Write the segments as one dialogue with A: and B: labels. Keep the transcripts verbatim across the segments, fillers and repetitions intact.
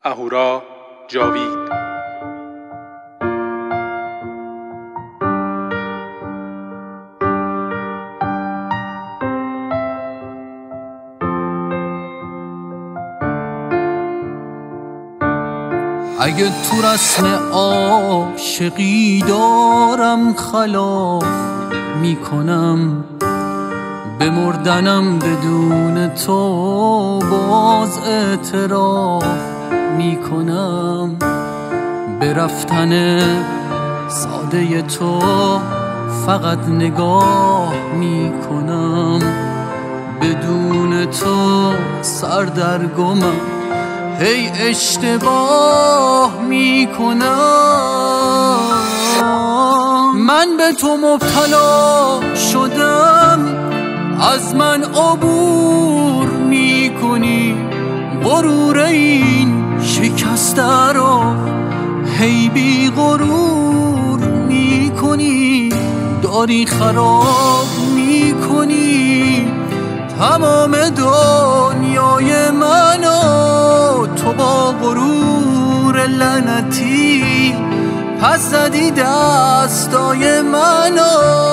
A: اهورا جاوید.
B: اگه تو رسم عاشقی دارم خلاف میکنم، به مردنم بدون تو باز اعتراف میکنم، به رفتن ساده تو فقط نگاه میکنم، بدون تو سردرگمم هی اشتباه میکنم. من به تو مبتلا شدم، از من عبور میکنی، غرور این شکسته رو هی بی غرور میکنی، داری خراب میکنی تمام دنیای منو. تو با غرور لعنتی پس زدی دستای منو.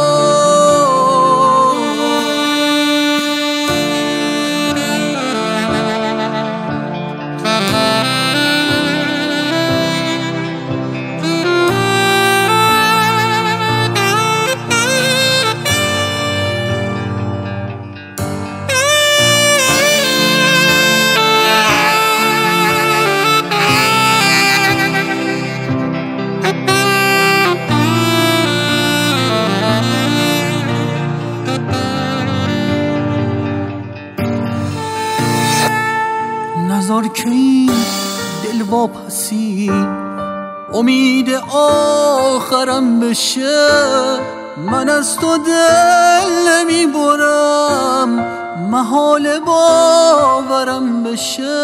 B: نذار که این دل واپسی امید آخرم بشه، من از تو دل نمی برم محال باورم بشه.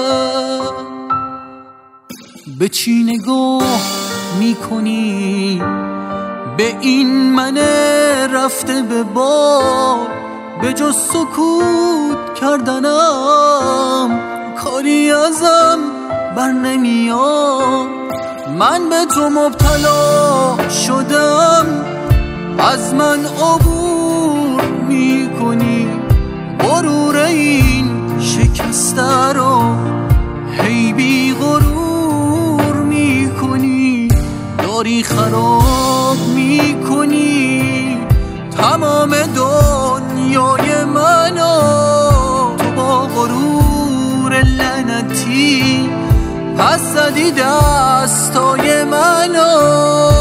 B: به چی نگاه میکنی به این من رفته به بار، به جز سکوت کردنم کاری ازم بر نمیاد. من به تو مبتلا شدم، از من عبور میکنی، غرور این شکسته رو هی بی غرور میکنی، داری خراب میکنی تمام دنیای منو. تو با غرور لعنتی پس زدی دستای منو.